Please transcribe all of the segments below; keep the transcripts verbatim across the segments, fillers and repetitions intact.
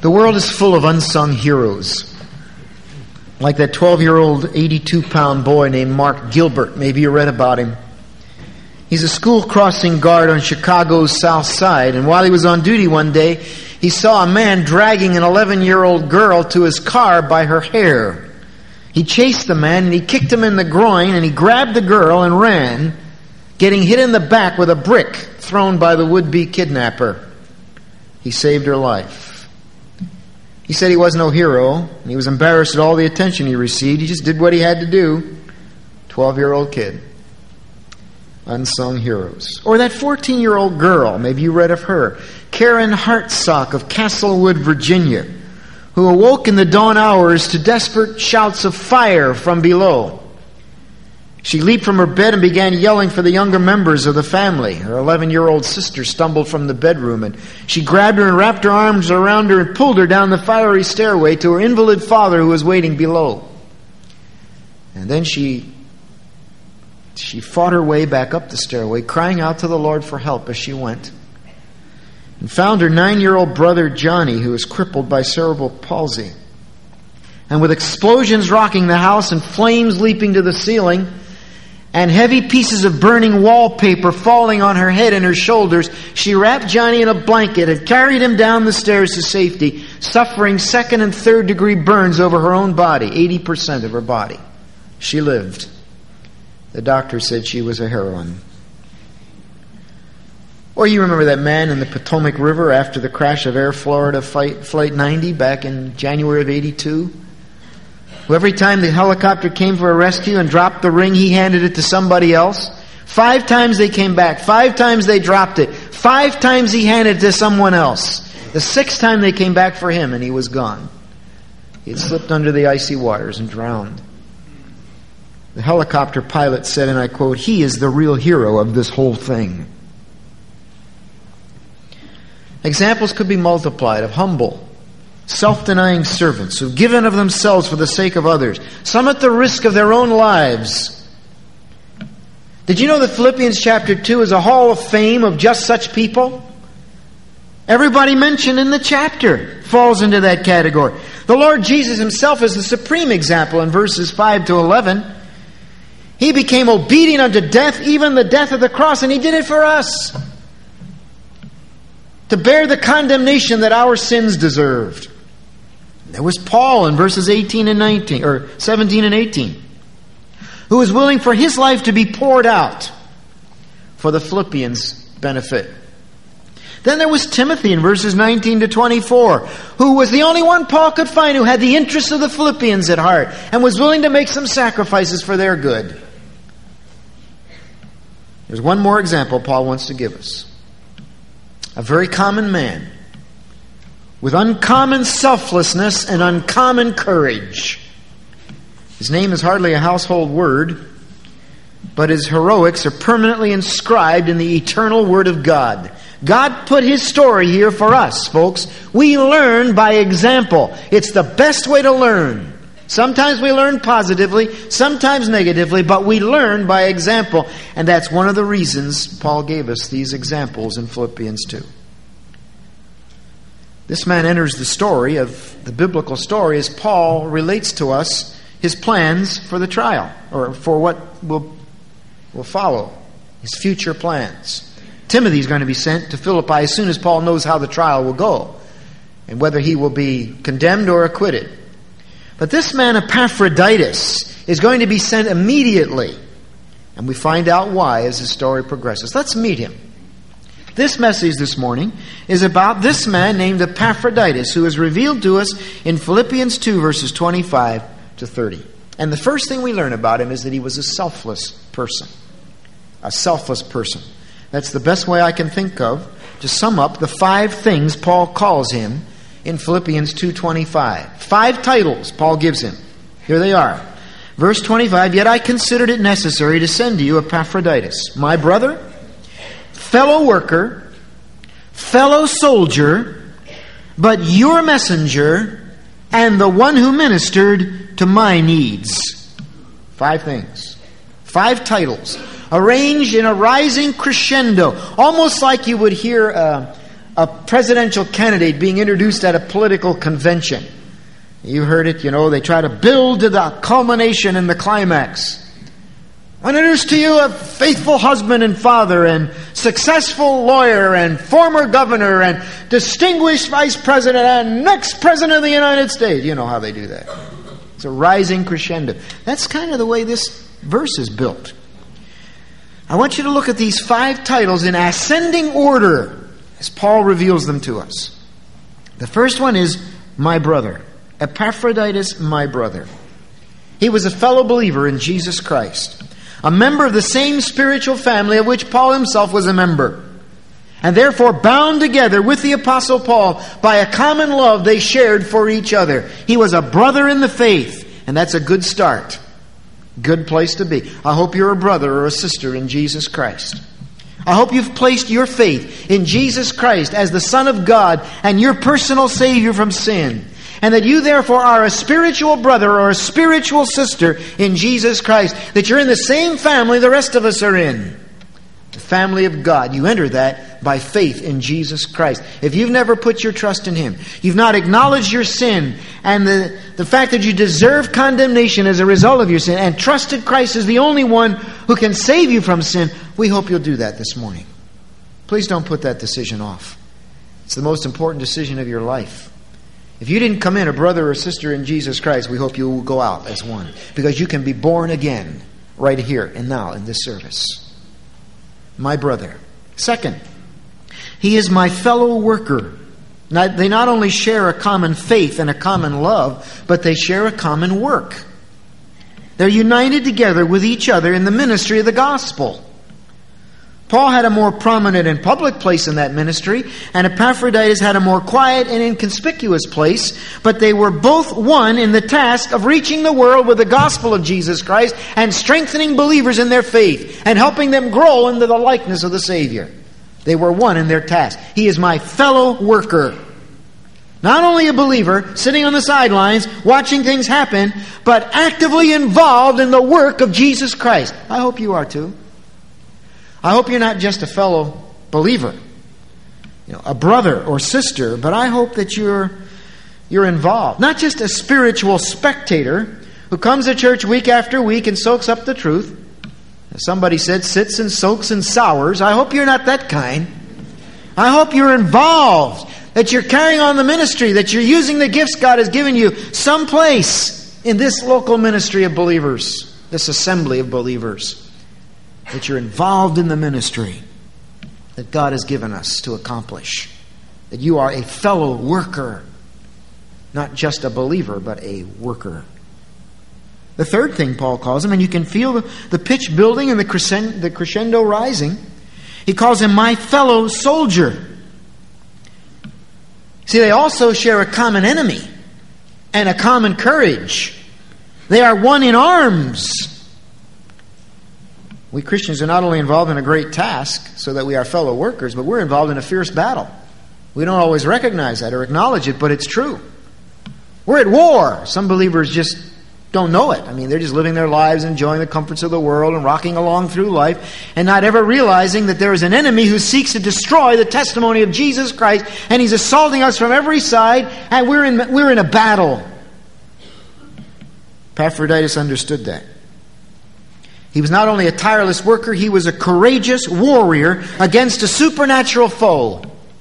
The world is full of unsung heroes. Like that twelve-year-old, eighty-two pound boy named Mark Gilbert. Maybe you read about him. He's a school crossing guard on Chicago's South Side, and while he was on duty one day, he saw a man dragging an eleven-year-old girl to his car by her hair. He chased the man, and he kicked him in the groin, and he grabbed the girl and ran, getting hit in the back with a brick thrown by the would-be kidnapper. He saved her life. He said he was no hero, and he was embarrassed at all the attention he received. He just did what he had to do. twelve-year-old kid. Unsung heroes. Or that fourteen-year-old girl, maybe you read of her, Karen Hartsock of Castlewood, Virginia, who awoke in the dawn hours to desperate shouts of fire from below. She leaped from her bed and began yelling for the younger members of the family. Her eleven-year-old sister stumbled from the bedroom, and she grabbed her and wrapped her arms around her and pulled her down the fiery stairway to her invalid father who was waiting below. And then she, she fought her way back up the stairway, crying out to the Lord for help as she went, and found her nine-year-old brother Johnny, who was crippled by cerebral palsy. And with explosions rocking the house and flames leaping to the ceiling, and heavy pieces of burning wallpaper falling on her head and her shoulders, she wrapped Johnny in a blanket and carried him down the stairs to safety, suffering second and third degree burns over her own body, eighty percent of her body. She lived. The doctor said she was a heroine. Or you remember that man in the Potomac River after the crash of Air Florida Flight, Flight ninety back in January of eighty-two? Who every time the helicopter came for a rescue and dropped the ring, he handed it to somebody else. Five times they came back. Five times they dropped it. Five times he handed it to someone else. The sixth time they came back for him and he was gone. He had slipped under the icy waters and drowned. The helicopter pilot said, and I quote, "He is the real hero of this whole thing." Examples could be multiplied of humble, self-denying servants who've given of themselves for the sake of others, some at the risk of their own lives. Did you know that Philippians chapter two is a hall of fame of just such people? Everybody mentioned in the chapter falls into that category. The Lord Jesus himself is the supreme example in verses five to eleven. He became obedient unto death, even the death of the cross, and he did it for us, to bear the condemnation that our sins deserved. There was Paul in verses eighteen and nineteen, or seventeen and eighteen, who was willing for his life to be poured out for the Philippians' benefit. Then there was Timothy in verses nineteen to twenty-four, who was the only one Paul could find who had the interests of the Philippians at heart and was willing to make some sacrifices for their good. There's one more example Paul wants to give us. A very common man with uncommon selflessness and uncommon courage. His name is hardly a household word, but his heroics are permanently inscribed in the eternal Word of God. God put his story here for us, folks. We learn by example. It's the best way to learn. Sometimes we learn positively, sometimes negatively, but we learn by example. And that's one of the reasons Paul gave us these examples in Philippians two. This man enters the story of the biblical story as Paul relates to us his plans for the trial, or for what will, will follow, his future plans. Timothy is going to be sent to Philippi as soon as Paul knows how the trial will go and whether he will be condemned or acquitted. But this man Epaphroditus is going to be sent immediately, and we find out why as the story progresses. Let's meet him. This message this morning is about this man named Epaphroditus, who is revealed to us in Philippians two, verses twenty-five to thirty. And the first thing we learn about him is that he was a selfless person. A selfless person. That's the best way I can think of to sum up the five things Paul calls him in Philippians two twenty-five. Five titles Paul gives him. Here they are. Verse twenty-five, "Yet I considered it necessary to send to you Epaphroditus, my brother, fellow worker, fellow soldier, but your messenger, and the one who ministered to my needs." Five things. Five titles, arranged in a rising crescendo, almost like you would hear a, a presidential candidate being introduced at a political convention. You heard it, you know, they try to build to the culmination and the climax. I introduce to you a faithful husband and father and successful lawyer and former governor and distinguished vice president and next president of the United States. You know how they do that. It's a rising crescendo. That's kind of the way this verse is built. I want you to look at these five titles in ascending order as Paul reveals them to us. The first one is my brother. Epaphroditus, my brother. He was a fellow believer in Jesus Christ, a member of the same spiritual family of which Paul himself was a member, and therefore bound together with the Apostle Paul by a common love they shared for each other. He was a brother in the faith, and that's a good start. Good place to be. I hope you're a brother or a sister in Jesus Christ. I hope you've placed your faith in Jesus Christ as the Son of God and your personal Savior from sin, and that you therefore are a spiritual brother or a spiritual sister in Jesus Christ, that you're in the same family the rest of us are in, the family of God. You enter that by faith in Jesus Christ. If you've never put your trust in Him, you've not acknowledged your sin and the, the fact that you deserve condemnation as a result of your sin, and trusted Christ as the only one who can save you from sin, we hope you'll do that this morning. Please don't put that decision off. It's the most important decision of your life. If you didn't come in a brother or sister in Jesus Christ, we hope you will go out as one, because you can be born again right here and now in this service. My brother. Second, he is my fellow worker. Now, they not only share a common faith and a common love, but they share a common work. They're united together with each other in the ministry of the gospel. Paul had a more prominent and public place in that ministry, and Epaphroditus had a more quiet and inconspicuous place, but they were both one in the task of reaching the world with the gospel of Jesus Christ and strengthening believers in their faith and helping them grow into the likeness of the Savior. They were one in their task. He is my fellow worker. Not only a believer sitting on the sidelines watching things happen, but actively involved in the work of Jesus Christ. I hope you are too. I hope you're not just a fellow believer, you know, a brother or sister, but I hope that you're you're involved. Not just a spiritual spectator who comes to church week after week and soaks up the truth. As somebody said, sits and soaks and sours. I hope you're not that kind. I hope you're involved, that you're carrying on the ministry, that you're using the gifts God has given you someplace in this local ministry of believers, this assembly of believers. That you're involved in the ministry that God has given us to accomplish. That you are a fellow worker. Not just a believer, but a worker. The third thing Paul calls him, and you can feel the, the pitch building and the crescendo, the crescendo rising. He calls him my fellow soldier. See, they also share a common enemy and a common courage. They are one in arms. We Christians are not only involved in a great task so that we are fellow workers, but we're involved in a fierce battle. We don't always recognize that or acknowledge it, but it's true. We're at war. Some believers just don't know it. I mean, they're just living their lives, enjoying the comforts of the world and rocking along through life, and not ever realizing that there is an enemy who seeks to destroy the testimony of Jesus Christ, and he's assaulting us from every side, and we're in, we're in a battle. Epaphroditus understood that. He was not only a tireless worker, he was a courageous warrior against a supernatural foe.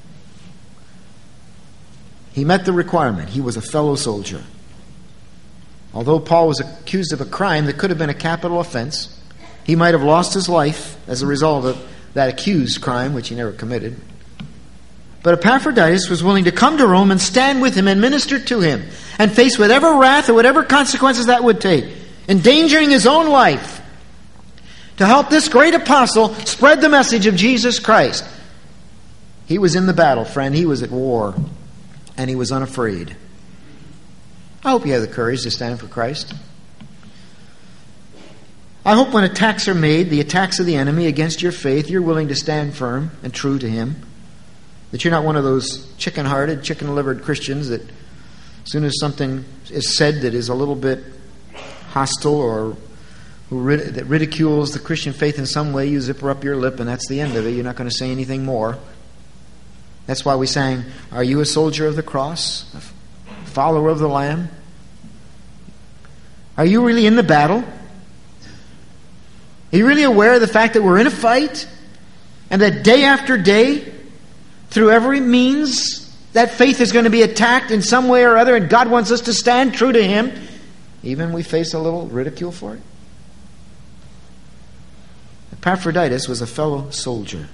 He met the requirement. He was a fellow soldier. Although Paul was accused of a crime that could have been a capital offense, he might have lost his life as a result of that accused crime, which he never committed. But Epaphroditus was willing to come to Rome and stand with him and minister to him and face whatever wrath or whatever consequences that would take, endangering his own life, to help this great apostle spread the message of Jesus Christ. He was in the battle, friend. He was at war. And he was unafraid. I hope you have the courage to stand for Christ. I hope when attacks are made, the attacks of the enemy against your faith, you're willing to stand firm and true to Him. That you're not one of those chicken-hearted, chicken-livered Christians that as soon as something is said that is a little bit hostile or who rid- that ridicules the Christian faith in some way, you zipper up your lip and that's the end of it. You're not going to say anything more. That's why we sang, "Are you a soldier of the cross? A follower of the Lamb?" Are you really in the battle? Are you really aware of the fact that we're in a fight? And that day after day, through every means, that faith is going to be attacked in some way or other, and God wants us to stand true to Him, even we face a little ridicule for it? Epaphroditus was a fellow soldier.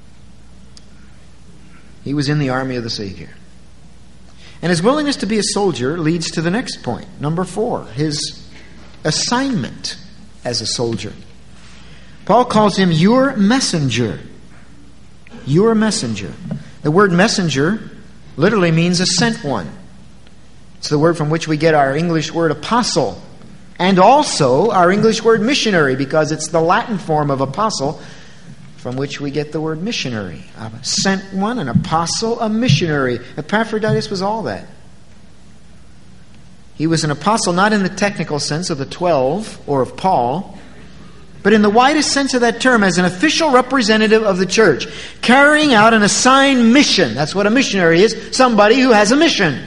He was in the army of the Savior. And his willingness to be a soldier leads to the next point, number four, his assignment as a soldier. Paul calls him your messenger. Your messenger. The word messenger literally means a sent one. It's the word from which we get our English word apostle, and also our English word missionary, because it's the Latin form of apostle from which we get the word missionary. A sent one, an apostle, a missionary. Epaphroditus was all that. He was an apostle not in the technical sense of the twelve or of Paul, but in the widest sense of that term, as an official representative of the church, carrying out an assigned mission. That's what a missionary is, somebody who has a mission.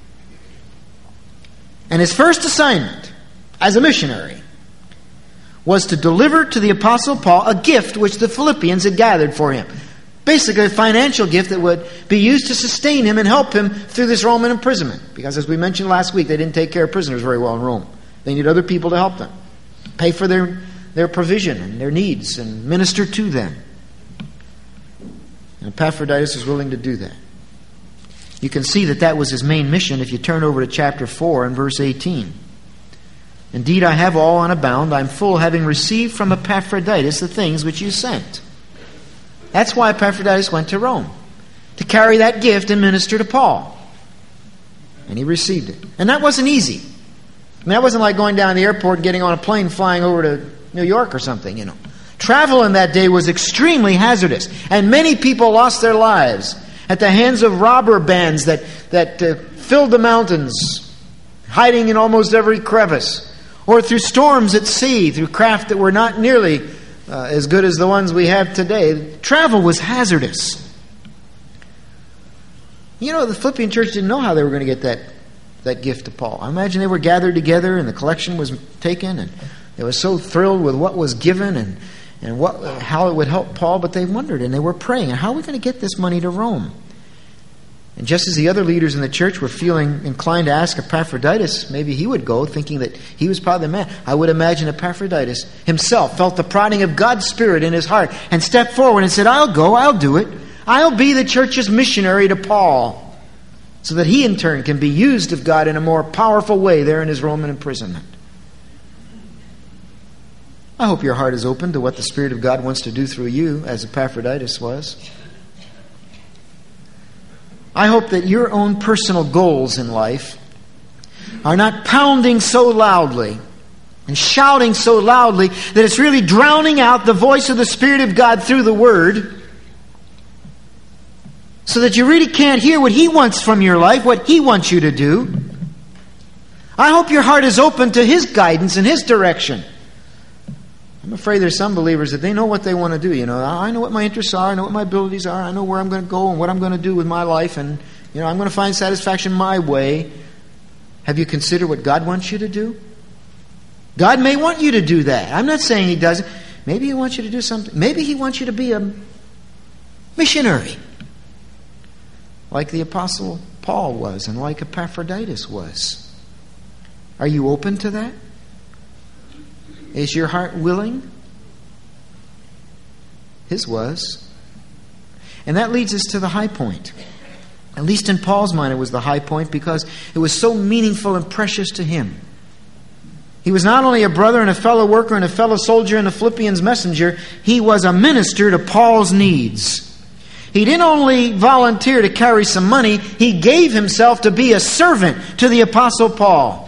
And his first assignment as a missionary was to deliver to the Apostle Paul a gift which the Philippians had gathered for him. Basically a financial gift that would be used to sustain him and help him through this Roman imprisonment. Because as we mentioned last week, they didn't take care of prisoners very well in Rome. They needed other people to help them, pay for their, their provision and their needs, and minister to them. And Epaphroditus was willing to do that. You can see that that was his main mission if you turn over to chapter four and verse eighteen. Indeed, I have all on abound. I am full, having received from Epaphroditus the things which you sent. That's why Epaphroditus went to Rome, to carry that gift and minister to Paul. And he received it. And that wasn't easy. I mean, that wasn't like going down to the airport and getting on a plane flying over to New York or something, you know. Travel in that day was extremely hazardous, and many people lost their lives at the hands of robber bands that, that uh, filled the mountains, hiding in almost every crevice, or through storms at sea, through craft that were not nearly uh, as good as the ones we have today. Travel was hazardous. You know, the Philippian church didn't know how they were going to get that, that gift to Paul. I imagine they were gathered together and the collection was taken, and they were so thrilled with what was given and, and what, how it would help Paul, but they wondered and they were praying, how are we going to get this money to Rome? And just as the other leaders in the church were feeling inclined to ask Epaphroditus, maybe he would go, thinking that he was probably the man, I would imagine Epaphroditus himself felt the prodding of God's Spirit in his heart and stepped forward and said, I'll go, I'll do it. I'll be the church's missionary to Paul, so that he in turn can be used of God in a more powerful way there in his Roman imprisonment. I hope your heart is open to what the Spirit of God wants to do through you, as Epaphroditus was. I hope that your own personal goals in life are not pounding so loudly and shouting so loudly that it's really drowning out the voice of the Spirit of God through the Word, so that you really can't hear what He wants from your life, what He wants you to do. I hope your heart is open to His guidance and His direction. I'm afraid there's some believers that they know what they want to do. You know, I know what my interests are, I know what my abilities are, I know where I'm going to go and what I'm going to do with my life, and you know, I'm going to find satisfaction my way. Have you considered what God wants you to do? God may want you to do that. I'm not saying He doesn't. Maybe He wants you to do something. Maybe He wants you to be a missionary, like the Apostle Paul was and like Epaphroditus was. Are you open to that? Is your heart willing? His was. And that leads us to the high point. At least in Paul's mind, it was the high point because it was so meaningful and precious to him. He was not only a brother and a fellow worker and a fellow soldier and a Philippians messenger, he was a minister to Paul's needs. He didn't only volunteer to carry some money, he gave himself to be a servant to the Apostle Paul.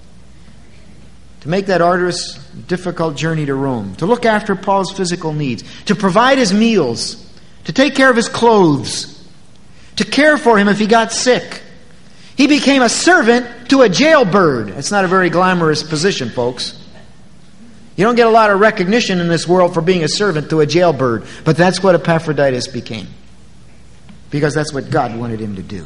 To make that arduous, difficult journey to Rome, to look after Paul's physical needs, to provide his meals, to take care of his clothes, to care for him if he got sick. He became a servant to a jailbird. It's not a very glamorous position, folks. You don't get a lot of recognition in this world for being a servant to a jailbird, but that's what Epaphroditus became. because that's what God wanted him to do.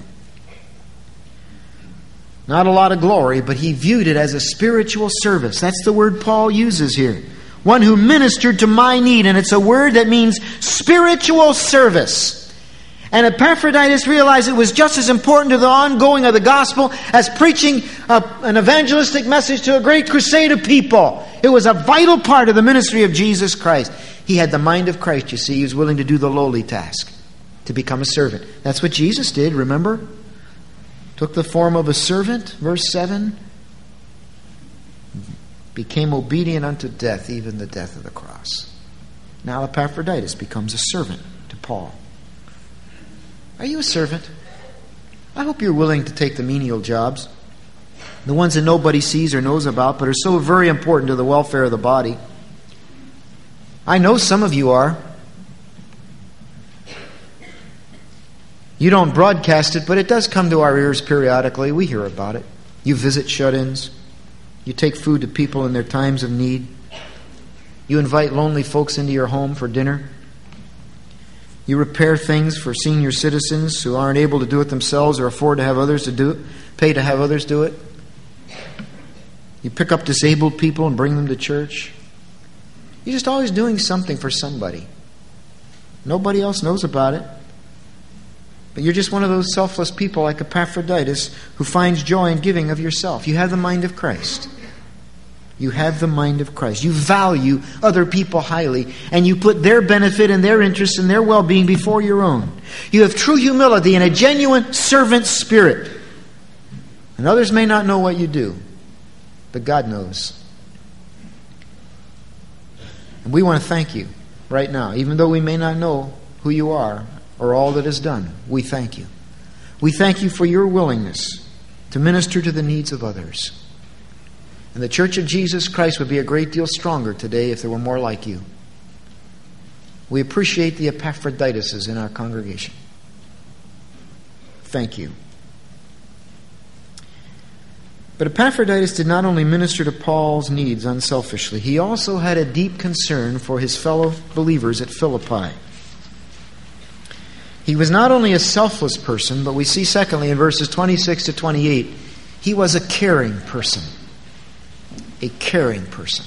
Not a lot of glory, but he viewed it as a spiritual service. That's the word Paul uses here. One who ministered to my need, and it's a word that means spiritual service. And Epaphroditus realized it was just as important to the ongoing of the gospel as preaching a, an evangelistic message to a great crusade of people. It was a vital part of the ministry of Jesus Christ. He had the mind of Christ, you see. He was willing to do the lowly task, to become a servant. That's what Jesus did, remember? Took the form of a servant, verse seven. Became obedient unto death, even the death of the cross. Now Epaphroditus becomes a servant to Paul. Are you a servant? I hope you're willing to take the menial jobs, the ones that nobody sees or knows about, but are so very important to the welfare of the body. I know some of you are. You don't broadcast it, but it does come to our ears periodically. We hear about it. You visit shut-ins. You take food to people in their times of need. You invite lonely folks into your home for dinner. You repair things for senior citizens who aren't able to do it themselves or afford to have others to do it, pay to have others do it. You pick up disabled people and bring them to church. You're just always doing something for somebody. Nobody else knows about it. But you're just one of those selfless people like Epaphroditus who finds joy in giving of yourself. You have the mind of Christ. You have the mind of Christ. You value other people highly, and you put their benefit and their interest and their well-being before your own. You have true humility and a genuine servant spirit. And others may not know what you do, but God knows. And we want to thank you right now, even though we may not know who you are or all that is done. We thank you. We thank you for your willingness to minister to the needs of others. And the Church of Jesus Christ would be a great deal stronger today if there were more like you. We appreciate the Epaphroditus in our congregation. Thank you. But Epaphroditus did not only minister to Paul's needs unselfishly, he also had a deep concern for his fellow believers at Philippi. He was not only a selfless person, but we see secondly in verses twenty-six to twenty-eight, he was a caring person. A caring person.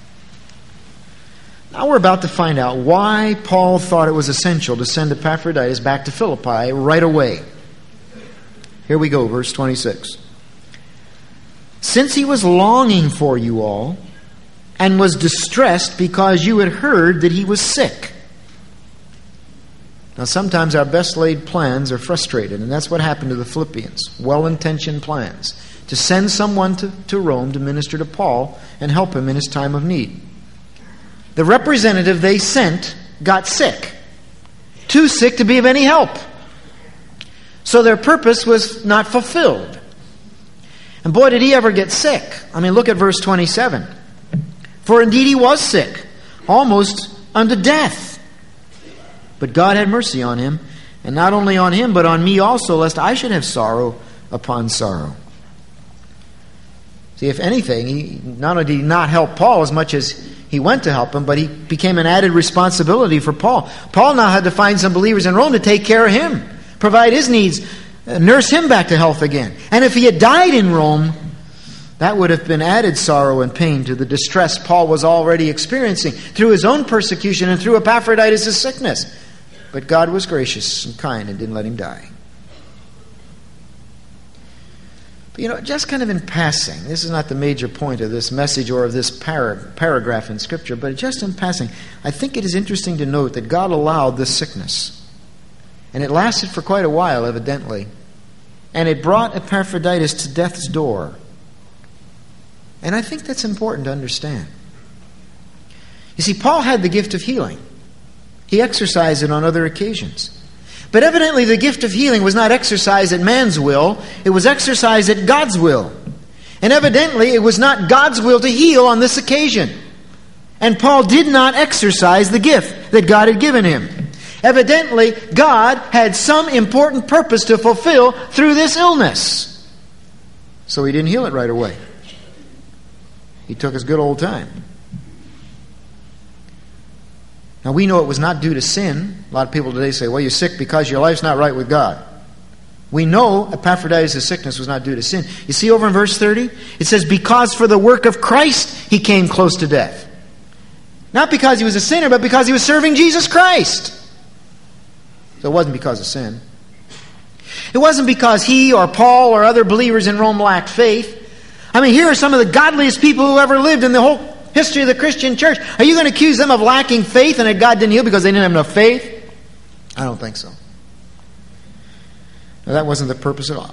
Now we're about to find out why Paul thought it was essential to send Epaphroditus back to Philippi right away. Here we go, verse twenty-six. Since he was longing for you all and was distressed because you had heard that he was sick. Now sometimes our best laid plans are frustrated, and that's what happened to the Philippians. Well-intentioned plans to send someone to, to Rome to minister to Paul and help him in his time of need. The representative they sent got sick. Too sick to be of any help. So their purpose was not fulfilled. And boy, did he ever get sick. I mean, look at verse twenty-seven. For indeed he was sick, almost unto death. But God had mercy on him, and not only on him, but on me also, lest I should have sorrow upon sorrow. See, if anything, he not only did he not help Paul as much as he went to help him, but he became an added responsibility for Paul. Paul now had to find some believers in Rome to take care of him, provide his needs, nurse him back to health again. And if he had died in Rome, that would have been added sorrow and pain to the distress Paul was already experiencing through his own persecution and through Epaphroditus' sickness. But God was gracious and kind and didn't let him die. But you know, just kind of in passing, this is not the major point of this message or of this para- paragraph in Scripture, but just in passing, I think it is interesting to note that God allowed this sickness. And it lasted for quite a while, evidently. And it brought Epaphroditus to death's door. And I think that's important to understand. You see, Paul had the gift of healing. He exercised it on other occasions. But evidently the gift of healing was not exercised at man's will. It was exercised at God's will. And evidently it was not God's will to heal on this occasion. And Paul did not exercise the gift that God had given him. Evidently, God had some important purpose to fulfill through this illness. So he didn't heal it right away. He took his good old time. Now we know it was not due to sin. A lot of people today say, well, you're sick because your life's not right with God. We know Epaphroditus' sickness was not due to sin. You see over in verse thirty? It says, because for the work of Christ he came close to death. Not because he was a sinner, but because he was serving Jesus Christ. So it wasn't because of sin. It wasn't because he or Paul or other believers in Rome lacked faith. I mean, here are some of the godliest people who ever lived in the whole history of the Christian church. Are you going to accuse them of lacking faith and that God didn't heal because they didn't have enough faith? I don't think so. Now, that wasn't the purpose at all.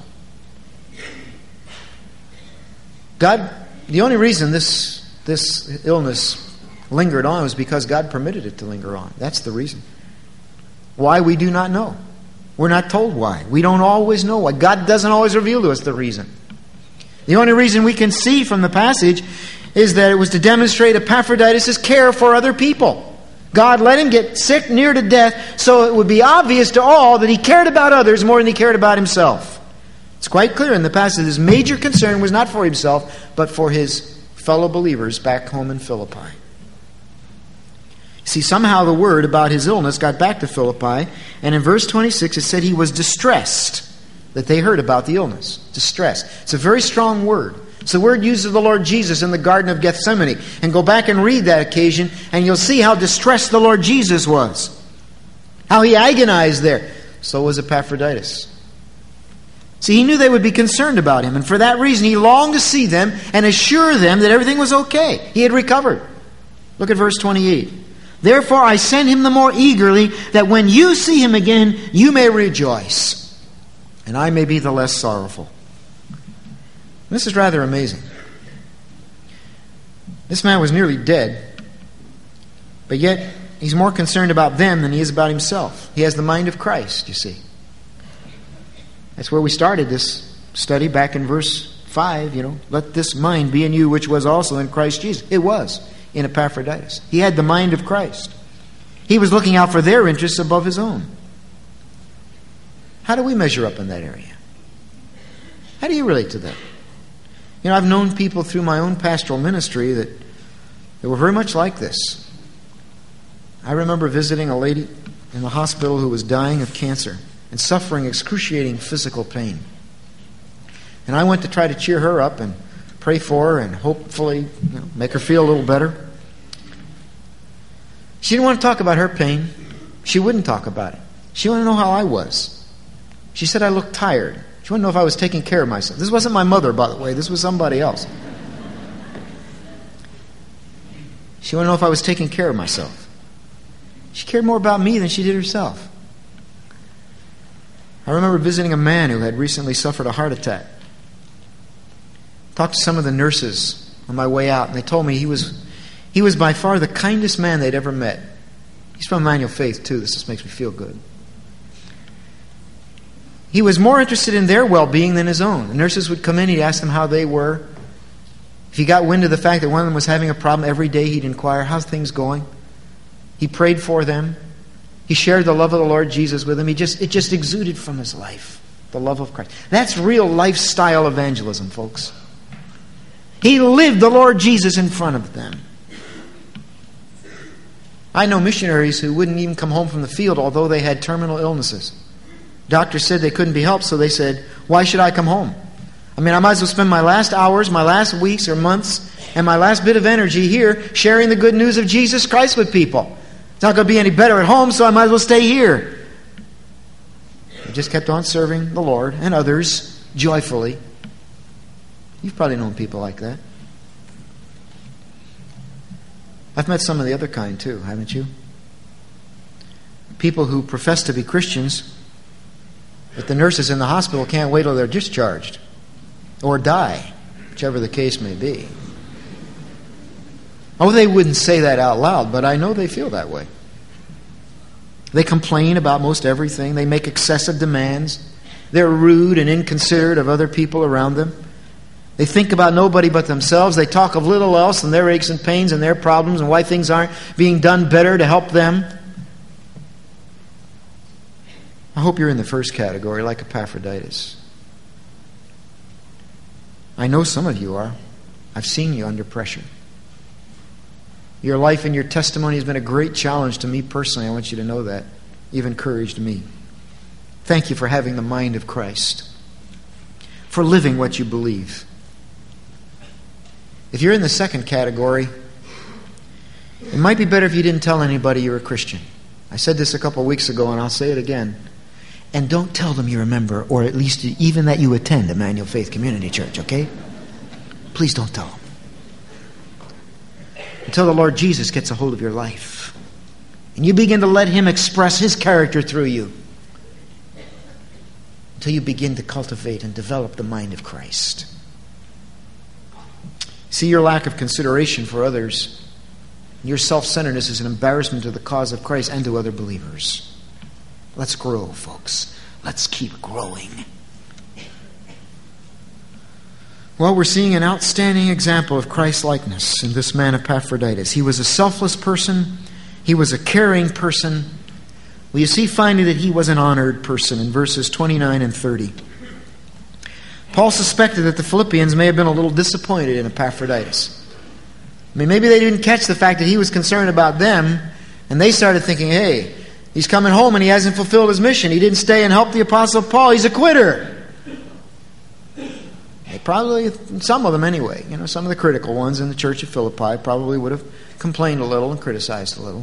God, the only reason this, this illness lingered on was because God permitted it to linger on. That's the reason. Why, we do not know. We're not told why. We don't always know why. God doesn't always reveal to us the reason. The only reason we can see from the passage is that it was to demonstrate Epaphroditus' care for other people. God let him get sick near to death so it would be obvious to all that he cared about others more than he cared about himself. It's quite clear in the passage his major concern was not for himself, but for his fellow believers back home in Philippi. See, somehow the word about his illness got back to Philippi, and in verse twenty-six it said he was distressed that they heard about the illness. Distressed. It's a very strong word. It's the word used of the Lord Jesus in the Garden of Gethsemane. And go back and read that occasion, and you'll see how distressed the Lord Jesus was. How he agonized there. So was Epaphroditus. See, he knew they would be concerned about him, and for that reason he longed to see them and assure them that everything was okay. He had recovered. Look at verse twenty-eight. Therefore I send him the more eagerly, that when you see him again, you may rejoice, and I may be the less sorrowful. This is rather amazing. This man was nearly dead, but yet he's more concerned about them than he is about himself. He has the mind of Christ, you see. That's where we started this study back in verse five, you know. Let this mind be in you, which was also in Christ Jesus. It was in Epaphroditus. He had the mind of Christ. He was looking out for their interests above his own. How do we measure up in that area? How do you relate to that? You know, I've known people through my own pastoral ministry that, that were very much like this. I remember visiting a lady in the hospital who was dying of cancer and suffering excruciating physical pain. And I went to try to cheer her up and pray for her and hopefully, you know, make her feel a little better. She didn't want to talk about her pain. She wouldn't talk about it. She wanted to know how I was. She said I looked tired. She wanted to know if I was taking care of myself. This wasn't my mother, by the way. This was somebody else. She wanted to know if I was taking care of myself. She cared more about me than she did herself. I remember visiting a man who had recently suffered a heart attack. Talked to some of the nurses on my way out, and they told me he was he was by far the kindest man they'd ever met. He's from Emmanuel Faith, too. This just makes me feel good. He was more interested in their well-being than his own. The nurses would come in, he'd ask them how they were. If he got wind of the fact that one of them was having a problem, every day he'd inquire, how's things going? He prayed for them. He shared the love of the Lord Jesus with them. He just it just exuded from his life, the love of Christ. That's real lifestyle evangelism, folks. He lived the Lord Jesus in front of them. I know missionaries who wouldn't even come home from the field although they had terminal illnesses. Doctors said they couldn't be helped, so they said, why should I come home? I mean, I might as well spend my last hours, my last weeks or months, and my last bit of energy here sharing the good news of Jesus Christ with people. It's not going to be any better at home, so I might as well stay here. They just kept on serving the Lord and others joyfully. You've probably known people like that. I've met some of the other kind too, haven't you? People who profess to be Christians, but the nurses in the hospital can't wait till they're discharged or die, whichever the case may be. Oh, they wouldn't say that out loud, but I know they feel that way. They complain about most everything. They make excessive demands. They're rude and inconsiderate of other people around them. They think about nobody but themselves. They talk of little else than their aches and pains and their problems and why things aren't being done better to help them. I hope you're in the first category, like Epaphroditus. I know some of you are. I've seen you under pressure. Your life and your testimony has been a great challenge to me personally. I want you to know that. You've encouraged me. Thank you for having the mind of Christ, for living what you believe. If you're in the second category, it might be better if you didn't tell anybody you're a Christian. I said this a couple of weeks ago, and I'll say it again. And don't tell them you're a member, or at least even that you attend Emmanuel Faith Community Church, okay? Please don't tell them. Until the Lord Jesus gets a hold of your life. And you begin to let Him express His character through you. Until you begin to cultivate and develop the mind of Christ. See, your lack of consideration for others, your self-centeredness is an embarrassment to the cause of Christ and to other believers. Let's grow, folks. Let's keep growing. Well, we're seeing an outstanding example of Christ-likeness in this man Epaphroditus. He was a selfless person. He was a caring person. Well, you see finally that he was an honored person in verses twenty-nine and thirty. Paul suspected that the Philippians may have been a little disappointed in Epaphroditus. I mean, maybe they didn't catch the fact that he was concerned about them, and they started thinking, hey, he's coming home and he hasn't fulfilled his mission. He didn't stay and help the Apostle Paul. He's a quitter. They probably, some of them anyway, you know, some of the critical ones in the church of Philippi probably would have complained a little and criticized a little.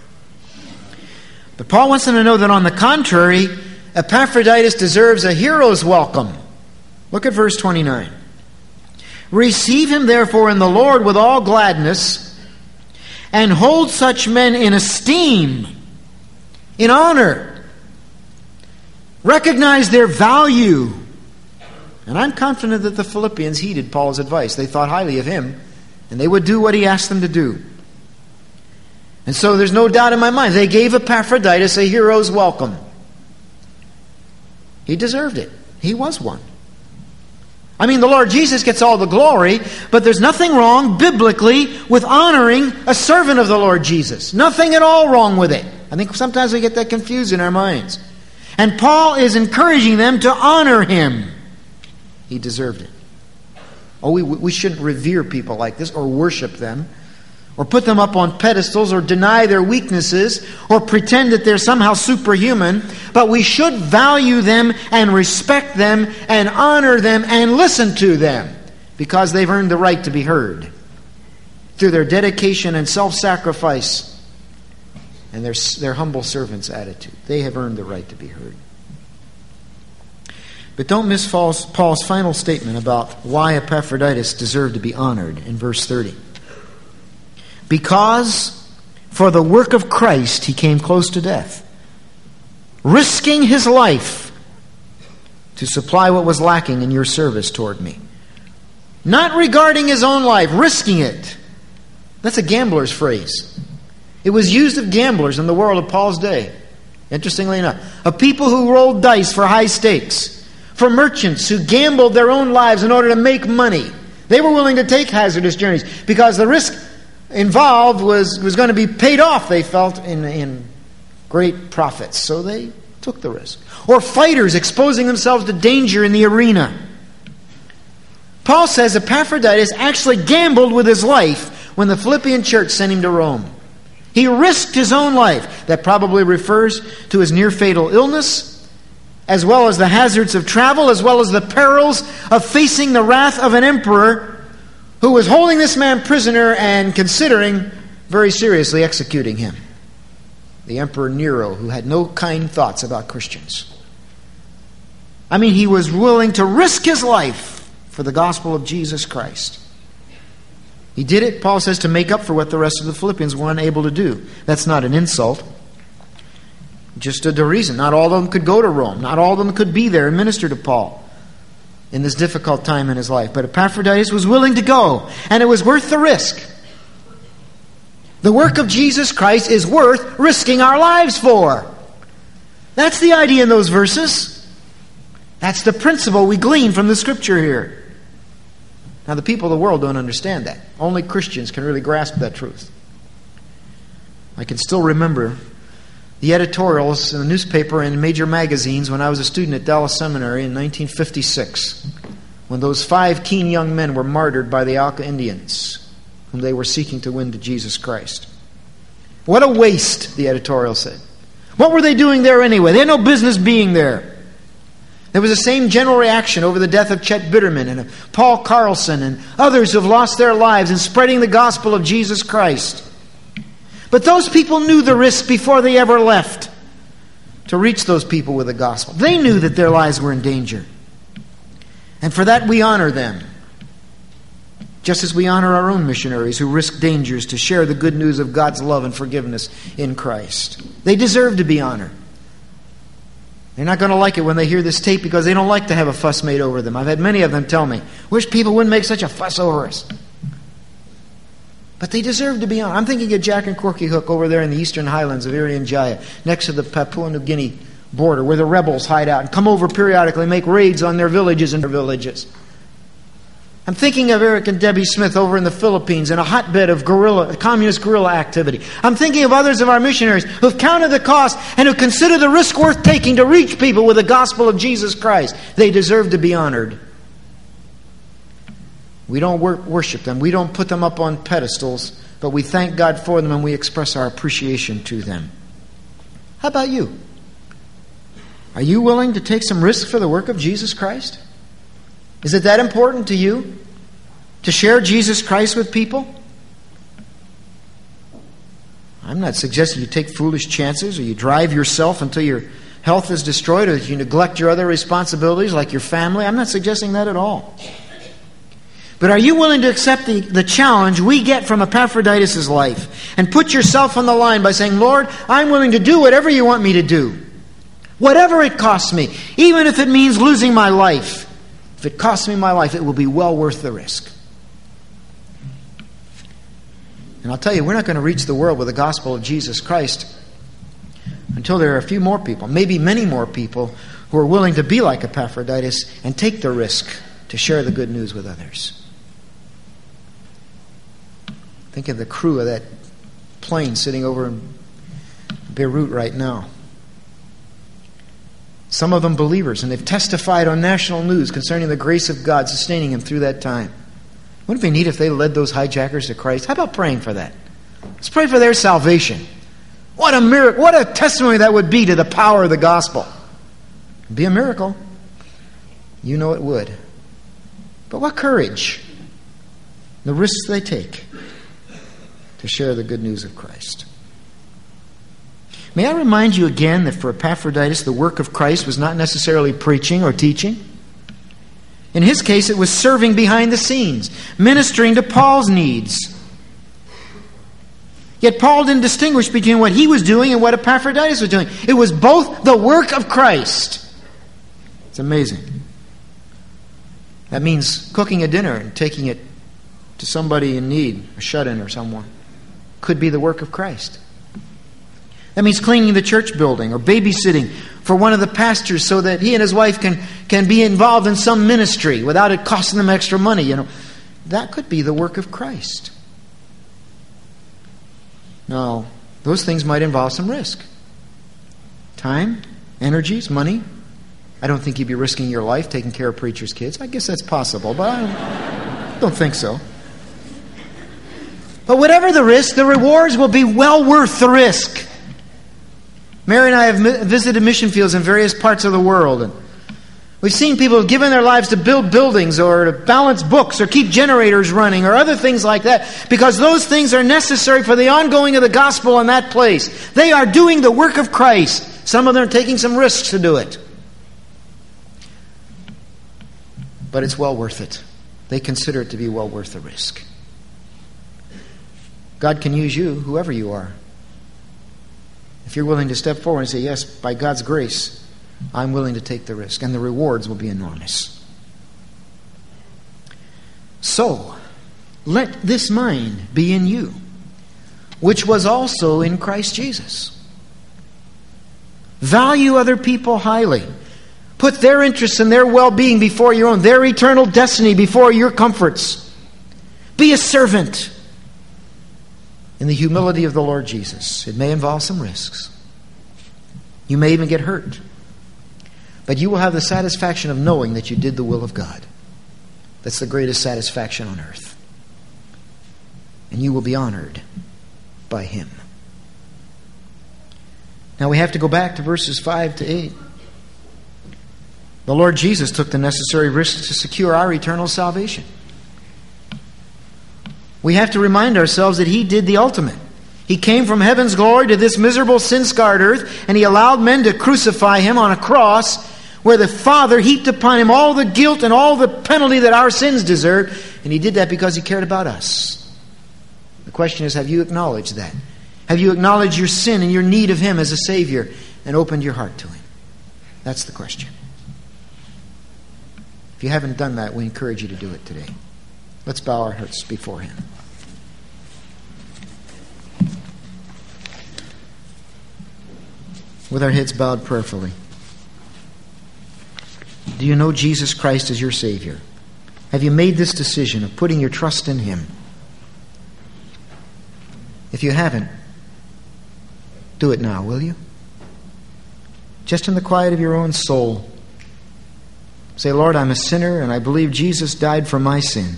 But Paul wants them to know that on the contrary, Epaphroditus deserves a hero's welcome. Look at verse twenty-nine. Receive him therefore in the Lord with all gladness, and hold such men in esteem, in honor. Recognize their value. And I'm confident that the Philippians heeded Paul's advice. They thought highly of him, and they would do what he asked them to do. And so there's no doubt in my mind, they gave Epaphroditus a hero's welcome. He deserved it. He was one. I mean, the Lord Jesus gets all the glory, but there's nothing wrong biblically with honoring a servant of the Lord Jesus. Nothing at all wrong with it. I think sometimes we get that confused in our minds. And Paul is encouraging them to honor him. He deserved it. Oh, we, we shouldn't revere people like this or worship them or put them up on pedestals or deny their weaknesses or pretend that they're somehow superhuman, but we should value them and respect them and honor them and listen to them because they've earned the right to be heard through their dedication and self-sacrifice and their, their humble servant's attitude. They have earned the right to be heard. But don't miss Paul's, Paul's final statement about why Epaphroditus deserved to be honored in verse thirty. Because for the work of Christ he came close to death, risking his life to supply what was lacking in your service toward me. Not regarding his own life, risking it. That's a gambler's phrase. It was used of gamblers in the world of Paul's day. Interestingly enough, of people who rolled dice for high stakes, for merchants who gambled their own lives in order to make money. They were willing to take hazardous journeys because the risk involved was, was going to be paid off, they felt, in, in great profits. So they took the risk. Or fighters exposing themselves to danger in the arena. Paul says Epaphroditus actually gambled with his life when the Philippian church sent him to Rome. He risked his own life. That probably refers to his near-fatal illness, as well as the hazards of travel, as well as the perils of facing the wrath of an emperor who was holding this man prisoner and considering very seriously executing him. The Emperor Nero, who had no kind thoughts about Christians. I mean, he was willing to risk his life for the gospel of Jesus Christ. He did it, Paul says, to make up for what the rest of the Philippians were unable to do. That's not an insult. Just a reason. Not all of them could go to Rome. Not all of them could be there and minister to Paul in this difficult time in his life. But Epaphroditus was willing to go, and it was worth the risk. The work of Jesus Christ is worth risking our lives for. That's the idea in those verses. That's the principle we glean from the Scripture here. Now, the people of the world don't understand that. Only Christians can really grasp that truth. I can still remember the editorials in the newspaper and major magazines when I was a student at Dallas Seminary in nineteen fifty-six, when those five keen young men were martyred by the Auca Indians. whom they were seeking to win to Jesus Christ. What a waste, the editorial said. What were they doing there anyway? They had no business being there. There was the same general reaction over the death of Chet Bitterman and of Paul Carlson and others who have lost their lives in spreading the gospel of Jesus Christ. But those people knew the risk before they ever left to reach those people with the gospel. They knew that their lives were in danger. And for that we honor them, just as we honor our own missionaries who risk dangers to share the good news of God's love and forgiveness in Christ. They deserve to be honored. They're not going to like it when they hear this tape because they don't like to have a fuss made over them. I've had many of them tell me, wish people wouldn't make such a fuss over us. But they deserve to be honored. I'm thinking of Jack and Corky Hook over there in the eastern highlands of Irian Jaya, next to the Papua New Guinea border, where the rebels hide out and come over periodically and make raids on their villages and their villages. I'm thinking of Eric and Debbie Smith over in the Philippines in a hotbed of guerrilla, communist guerrilla activity. I'm thinking of others of our missionaries who've counted the cost and who consider the risk worth taking to reach people with the gospel of Jesus Christ. They deserve to be honored. We don't wor- worship them. We don't put them up on pedestals, but we thank God for them and we express our appreciation to them. How about you? Are you willing to take some risk for the work of Jesus Christ? Is it that important to you to share Jesus Christ with people? I'm not suggesting you take foolish chances or you drive yourself until your health is destroyed or that you neglect your other responsibilities like your family. I'm not suggesting that at all. But are you willing to accept the, the challenge we get from Epaphroditus' life and put yourself on the line by saying, Lord, I'm willing to do whatever you want me to do. Whatever it costs me, even if it means losing my life. If it costs me my life, it will be well worth the risk. And I'll tell you, we're not going to reach the world with the gospel of Jesus Christ until there are a few more people, maybe many more people, who are willing to be like Epaphroditus and take the risk to share the good news with others. Think of the crew of that plane sitting over in Beirut right now. Some of them believers, and they've testified on national news concerning the grace of God sustaining them through that time. Wouldn't it be neat if they led those hijackers to Christ? How about praying for that? Let's pray for their salvation. What a miracle, what a testimony that would be to the power of the gospel. It'd be a miracle. You know it would. But what courage, the risks they take to share the good news of Christ. May I remind you again that for Epaphroditus, the work of Christ was not necessarily preaching or teaching. In his case, it was serving behind the scenes, ministering to Paul's needs. Yet Paul didn't distinguish between what he was doing and what Epaphroditus was doing. It was both the work of Christ. It's amazing. That means cooking a dinner and taking it to somebody in need, a shut-in or someone. Could be the work of Christ. That means cleaning the church building or babysitting for one of the pastors so that he and his wife can, can be involved in some ministry without it costing them extra money. You know, that could be the work of Christ. Now, those things might involve some risk. Time, energies, money. I don't think you'd be risking your life taking care of preachers' kids. I guess that's possible, but I don't, don't think so. But whatever the risk, the rewards will be well worth the risk. Mary and I have visited mission fields in various parts of the world. And we've seen people who have given their lives to build buildings or to balance books or keep generators running or other things like that because those things are necessary for the ongoing of the gospel in that place. They are doing the work of Christ. Some of them are taking some risks to do it. But it's well worth it. They consider it to be well worth the risk. God can use you, whoever you are. If you're willing to step forward and say, yes, by God's grace, I'm willing to take the risk. And the rewards will be enormous. So, let this mind be in you, which was also in Christ Jesus. Value other people highly. Put their interests and their well-being before your own, their eternal destiny before your comforts. Be a servant in the humility of the Lord Jesus. It may involve some risks. You may even get hurt. But you will have the satisfaction of knowing that you did the will of God. That's the greatest satisfaction on earth. and you will be honored by Him. Now we have to go back to verses five to eight. The Lord Jesus took the necessary risks to secure our eternal salvation. We have to remind ourselves that He did the ultimate. He came from heaven's glory to this miserable, sin-scarred earth, and He allowed men to crucify Him on a cross where the Father heaped upon Him all the guilt and all the penalty that our sins deserved, and He did that because He cared about us. The question is, have you acknowledged that? Have you acknowledged your sin and your need of Him as a Savior and opened your heart to Him? That's the question. If you haven't done that, we encourage you to do it today. Let's bow our hearts before Him. With our heads bowed prayerfully. Do you know Jesus Christ as your Savior? Have you made this decision of putting your trust in Him? If you haven't, do it now, will you? Just in the quiet of your own soul. Say, Lord, I'm a sinner and I believe Jesus died for my sin.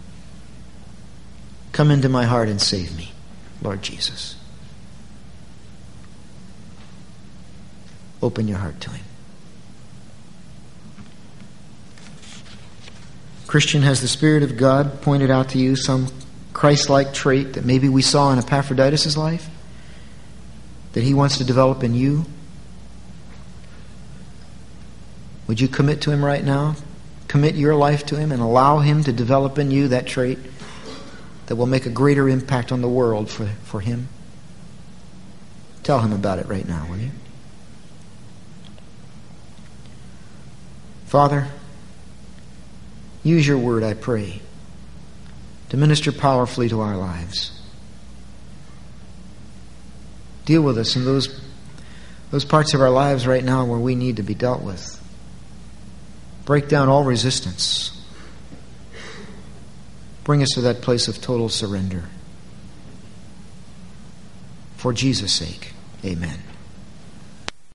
Come into my heart and save me, Lord Jesus. Open your heart to Him. Christian, has the Spirit of God pointed out to you some Christ-like trait that maybe we saw in Epaphroditus' life that he wants to develop in you? Would you commit to Him right now? Commit your life to Him and allow Him to develop in you that trait that will make a greater impact on the world for, for Him? Tell Him about it right now, will you? Father, use your word, I pray, to minister powerfully to our lives. Deal with us in those, those parts of our lives right now where we need to be dealt with. Break down all resistance. Bring us to that place of total surrender. For Jesus' sake, amen.